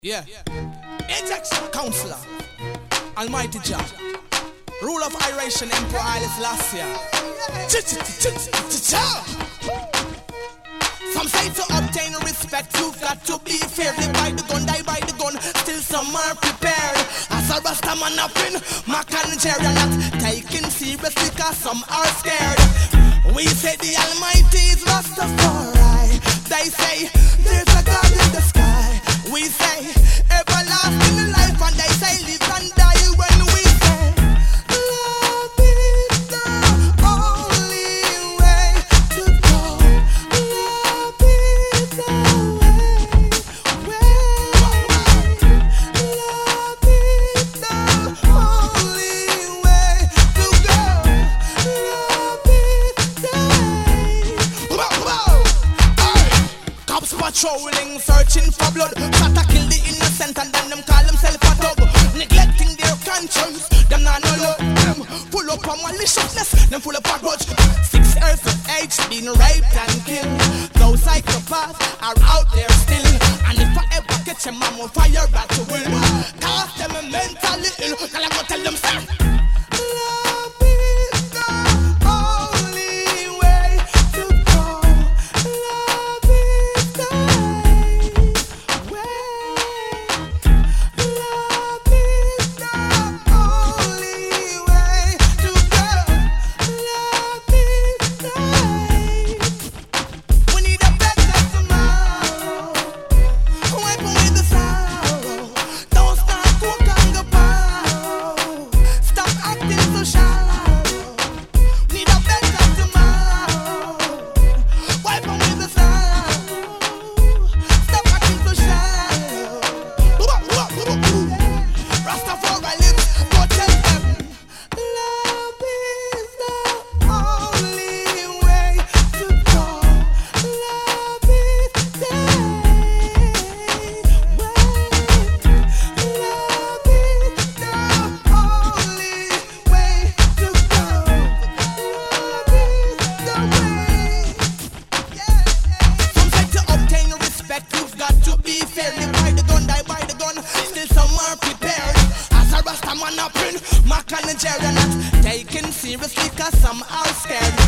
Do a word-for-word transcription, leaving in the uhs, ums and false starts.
Yeah. Injection Counselor, Almighty Jah, rule of Irish and Emperor Haile Selassie. Some say to obtain respect, you've got to be fair. Live by the gun, die by the gun, still some are prepared. As a Rasta man up in Mac and Jerry, not taken seriously cause some are scared. We say the Almighty is Rastafari. They say there's a God in the sky. We say everlasting life, and they say live and die when we say love is the only way to go. Love is the way, way. Love is the only way to go. Love is the way. Come on, come on. Hey. Cops patrolling, searching for blood. Try to kill the innocent and then them call themselves a thug. Neglecting their conscience, them not no love. Them full up on maliciousness, them full up a grudge. Six years of age, being raped and killed. Those psychopaths are out there still. And if I ever catch them, I'm on fire back to will. Cause them mentally ill. Cause I go tell them, sir, love is the only way to go. Love is the way. Love is the only way to go. Love is the way. We need a better tomorrow. Wipe away the sorrow. Don't start cook and go borrow. Stop acting so shallow. Need a better tomorrow. Wipe away the sorrow. Stop acting so shallow. Rastafari lives, go tell them. Love is the only way to go. Love is the way. Love is the only way to go. Love is the way. Some say to obtain respect, you've got to be fair. Live by the gun, die by the gun, still some are prepared. As a Rasta man up in Mac and Jerry, not taken seriously cause some are scared.